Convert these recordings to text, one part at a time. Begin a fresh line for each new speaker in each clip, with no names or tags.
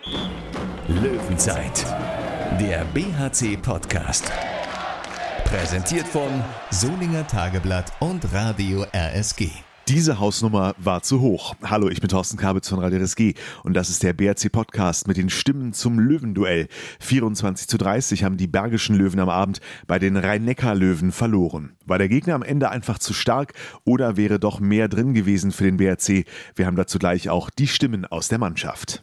Löwenzeit, der BHC-Podcast. Präsentiert von Solinger Tageblatt und Radio RSG.
Diese Hausnummer war zu hoch. Hallo, ich bin Thorsten Kabitz von Radio RSG und das ist der BHC-Podcast mit den Stimmen zum Löwenduell. 24:30 haben die Bergischen Löwen am Abend bei den Rhein-Neckar-Löwen verloren. War der Gegner am Ende einfach zu stark oder wäre doch mehr drin gewesen für den BHC? Wir haben dazu gleich auch die Stimmen aus der Mannschaft.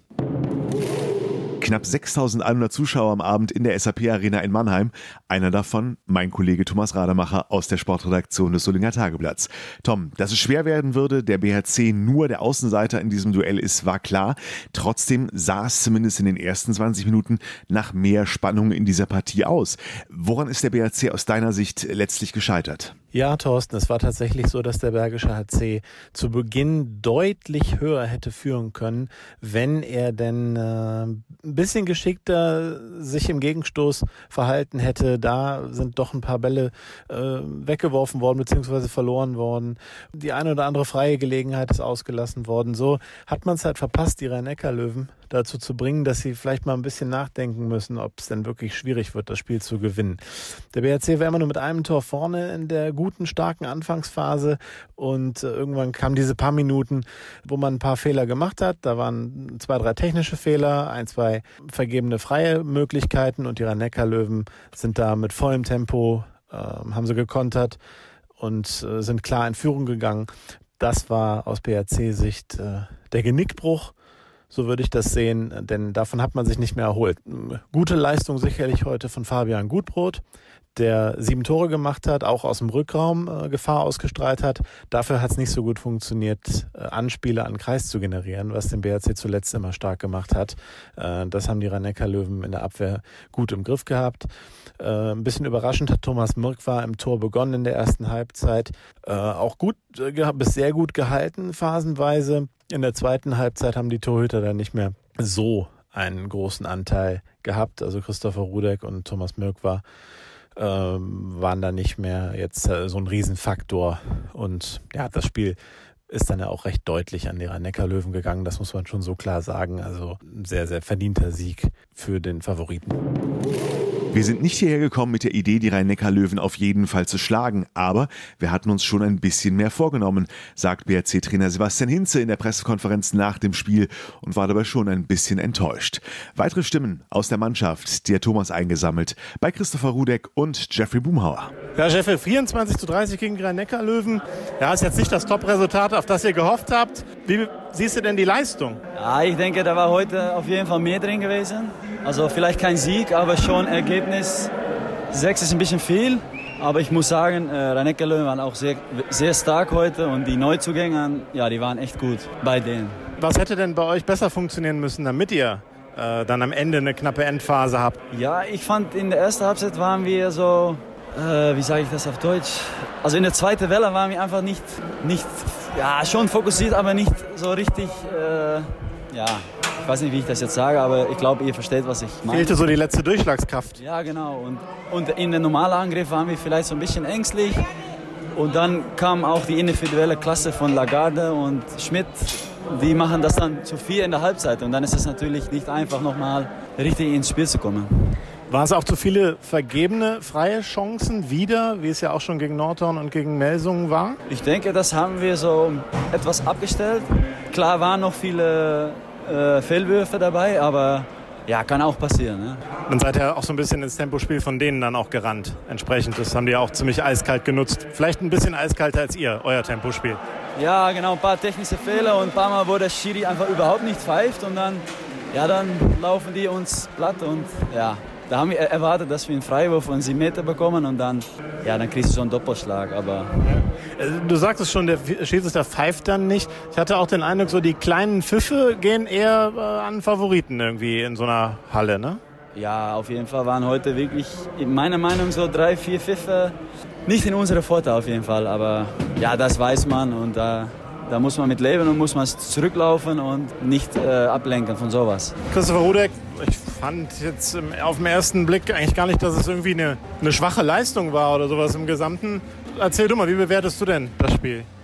Knapp 6.100 Zuschauer am Abend in der SAP-Arena in Mannheim. Einer davon mein Kollege Thomas Rademacher aus der Sportredaktion des Solinger Tageblatts. Tom, dass es schwer werden würde, der BHC nur der Außenseiter in diesem Duell ist, war klar. Trotzdem sah es zumindest in den ersten 20 Minuten nach mehr Spannung in dieser Partie aus. Woran ist der BHC aus deiner Sicht letztlich gescheitert?
Ja, Thorsten, es war tatsächlich so, dass der Bergische HC zu Beginn deutlich höher hätte führen können, wenn er denn ein bisschen geschickter sich im Gegenstoß verhalten hätte. Da sind doch ein paar Bälle weggeworfen worden bzw. verloren worden. Die eine oder andere freie Gelegenheit ist ausgelassen worden. So hat man es halt verpasst, die Rhein-Neckar-Löwen dazu zu bringen, dass sie vielleicht mal ein bisschen nachdenken müssen, ob es denn wirklich schwierig wird, das Spiel zu gewinnen. Der BHC war immer nur mit einem Tor vorne in der guten, starken Anfangsphase und irgendwann kamen diese paar Minuten, wo man ein paar Fehler gemacht hat. Da waren 2, 3 technische Fehler, 1, 2 vergebene freie Möglichkeiten und die Rhein-Neckar-Löwen sind da mit vollem Tempo, haben sie gekontert und sind klar in Führung gegangen. Das war aus BHC-Sicht der Genickbruch. So würde ich das sehen, denn davon hat man sich nicht mehr erholt. Gute Leistung sicherlich heute von Fabian Gutbrot, der 7 Tore gemacht hat, auch aus dem Rückraum Gefahr ausgestrahlt hat. Dafür hat es nicht so gut funktioniert, Anspiele an Kreis zu generieren, was den BHC zuletzt immer stark gemacht hat. Das haben die Rhein-Neckar-Löwen in der Abwehr gut im Griff gehabt. Ein bisschen überraschend hat Thomas Mirkwa im Tor begonnen in der ersten Halbzeit. Auch gut, bis sehr gut gehalten phasenweise. In der zweiten Halbzeit haben die Torhüter dann nicht mehr so einen großen Anteil gehabt. Also Christopher Rudek und Thomas Mirkwa waren da nicht mehr jetzt so ein Riesenfaktor. Und ja, das Spiel ist dann ja auch recht deutlich an die Rhein-Neckar-Löwen gegangen. Das muss man schon so klar sagen. Also ein sehr, sehr verdienter Sieg für den Favoriten.
Wir sind nicht hierher gekommen mit der Idee, die Rhein-Neckar-Löwen auf jeden Fall zu schlagen, aber wir hatten uns schon ein bisschen mehr vorgenommen, sagt BHC-Trainer Sebastian Hinze in der Pressekonferenz nach dem Spiel und war dabei schon ein bisschen enttäuscht. Weitere Stimmen aus der Mannschaft, die hat Thomas eingesammelt, bei Christopher Rudek und Jeffrey Boomhauer.
Ja, Jeffrey, 24:30 gegen die Rhein-Neckar-Löwen. Ja, ist jetzt nicht das Top-Resultat, auf das ihr gehofft habt. Wie siehst du denn die Leistung?
Ja, ich denke, da war heute auf jeden Fall mehr drin gewesen. Also vielleicht kein Sieg, aber schon Ergebnis. 6 ist ein bisschen viel, aber ich muss sagen, Rhein-Neckar-Löwen waren auch sehr, sehr stark heute und die Neuzugänge, ja, die waren echt gut bei denen.
Was hätte denn bei euch besser funktionieren müssen, damit ihr dann am Ende eine knappe Endphase habt?
Ja, ich fand, in der ersten Halbzeit waren wir so, wie sage ich das auf Deutsch? Also in der zweiten Welle waren wir einfach nicht ja, schon fokussiert, aber nicht so richtig, ja, ich weiß nicht, wie ich das jetzt sage, aber ich glaube, ihr versteht, was ich meine.
Fehlte so die letzte Durchschlagskraft.
Ja, genau. Und in den normalen Angriff waren wir vielleicht so ein bisschen ängstlich. Und dann kam auch die individuelle Klasse von Lagarde und Schmidt. Die machen das dann zu viel in der Halbzeit. Und dann ist es natürlich nicht einfach, nochmal richtig ins Spiel zu kommen.
Waren es auch zu viele vergebene freie Chancen wieder, wie es ja auch schon gegen Nordhorn und gegen Melsungen war?
Ich denke, das haben wir so etwas abgestellt. Klar waren noch viele Fehlwürfe dabei, aber ja, kann auch passieren. Ne?
Dann seid ihr auch so ein bisschen ins Tempospiel von denen dann auch gerannt. Entsprechend, das haben die auch ziemlich eiskalt genutzt. Vielleicht ein bisschen eiskalter als ihr, euer Tempospiel.
Ja, genau, ein paar technische Fehler und ein paar Mal, wo der Schiri einfach überhaupt nicht pfeift und dann laufen die uns platt und ja. Da haben wir erwartet, dass wir einen Freiwurf und 7 Meter bekommen und dann kriegst du so einen Doppelschlag. Aber
du sagst es schon, der Schiedsrichter pfeift dann nicht. Ich hatte auch den Eindruck, so die kleinen Pfiffe gehen eher an Favoriten irgendwie in so einer Halle, ne?
Ja, auf jeden Fall waren heute wirklich, in meiner Meinung, so 3, 4 Pfiffe nicht in unserer Vorteil auf jeden Fall. Aber ja, das weiß man und da muss man mit leben und muss man zurücklaufen und nicht ablenken von sowas.
Christopher Rudek, ich fand jetzt auf den ersten Blick eigentlich gar nicht, dass es irgendwie eine schwache Leistung war oder sowas im Gesamten. Erzähl du mal, wie bewertest du denn das Spiel?
Ich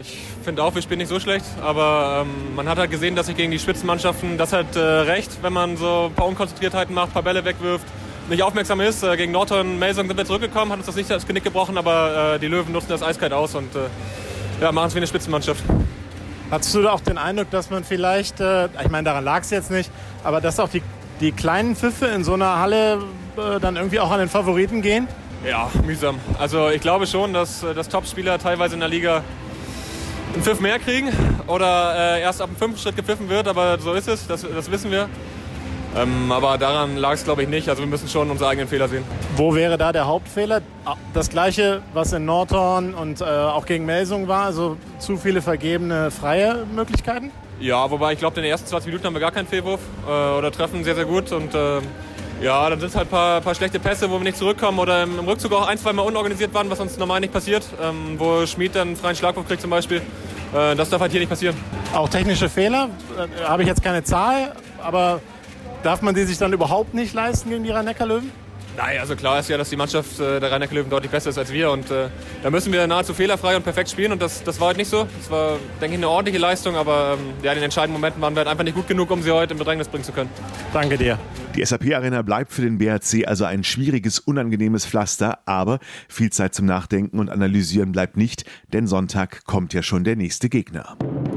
finde auch, wir spielen nicht so schlecht, aber man hat halt gesehen, dass sich gegen die Spitzenmannschaften das halt recht, wenn man so ein paar Unkonzentriertheiten macht, ein paar Bälle wegwirft, nicht aufmerksam ist. Gegen Norton Melsung sind wir zurückgekommen, hat uns das nicht das Genick gebrochen, aber die Löwen nutzen das eiskalt aus und machen es wie eine Spitzenmannschaft.
Hattest du auch den Eindruck, dass man vielleicht, ich meine, daran lag es jetzt nicht, aber dass auch die kleinen Pfiffe in so einer Halle dann irgendwie auch an den Favoriten gehen?
Ja, mühsam. Also ich glaube schon, dass Topspieler teilweise in der Liga einen Pfiff mehr kriegen oder erst ab dem 5. Schritt gepfiffen wird, aber so ist es, das wissen wir. Aber daran lag es, glaube ich, nicht. Also wir müssen schon unsere eigenen Fehler sehen.
Wo wäre da der Hauptfehler? Das Gleiche, was in Norton und auch gegen Melsung war, also zu viele vergebene freie Möglichkeiten?
Ja, wobei ich glaube, in den ersten 20 Minuten haben wir gar keinen Fehlwurf oder treffen sehr, sehr gut. Und dann sind es halt ein paar schlechte Pässe, wo wir nicht zurückkommen oder im Rückzug auch 1-2 Mal unorganisiert waren, was uns normal nicht passiert. Wo Schmid dann einen freien Schlagwurf kriegt zum Beispiel. Das darf halt hier nicht passieren. Auch
technische Fehler? Habe ich jetzt keine Zahl, aber darf man die sich dann überhaupt nicht leisten gegen die Rhein-Neckar-Löwen?
Nein, also klar ist ja, dass die Mannschaft der Rhein-Neckar-Löwen deutlich besser ist als wir und da müssen wir nahezu fehlerfrei und perfekt spielen und das war halt nicht so. Das war, denke ich, eine ordentliche Leistung, aber in den entscheidenden Momenten waren wir halt einfach nicht gut genug, um sie heute im Bedrängnis bringen zu können.
Danke dir.
Die SAP-Arena bleibt für den BHC also ein schwieriges, unangenehmes Pflaster, aber viel Zeit zum Nachdenken und Analysieren bleibt nicht, denn Sonntag kommt ja schon der nächste Gegner.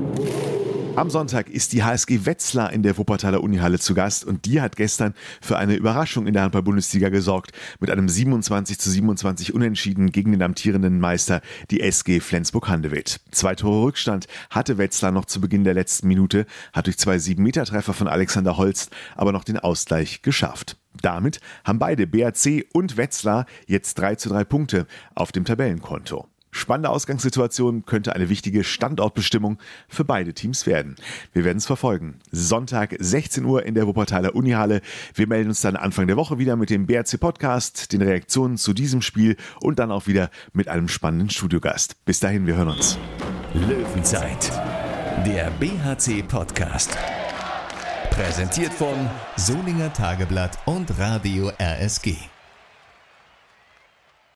Am Sonntag ist die HSG Wetzlar in der Wuppertaler Unihalle zu Gast und die hat gestern für eine Überraschung in der Handball-Bundesliga gesorgt mit einem 27:27 Unentschieden gegen den amtierenden Meister, die SG Flensburg-Handewitt. 2 Tore Rückstand hatte Wetzlar noch zu Beginn der letzten Minute, hat durch 2 7-Meter-Treffer von Alexander Holst aber noch den Ausgleich geschafft. Damit haben beide, BHC und Wetzlar, jetzt 3:3 Punkte auf dem Tabellenkonto. Spannende Ausgangssituation, könnte eine wichtige Standortbestimmung für beide Teams werden. Wir werden es verfolgen. Sonntag 16 Uhr in der Wuppertaler Unihalle. Wir melden uns dann Anfang der Woche wieder mit dem BRC Podcast, den Reaktionen zu diesem Spiel und dann auch wieder mit einem spannenden Studiogast. Bis dahin, wir hören uns.
Löwenzeit, der BHC Podcast. Präsentiert von Solinger Tageblatt und Radio RSG.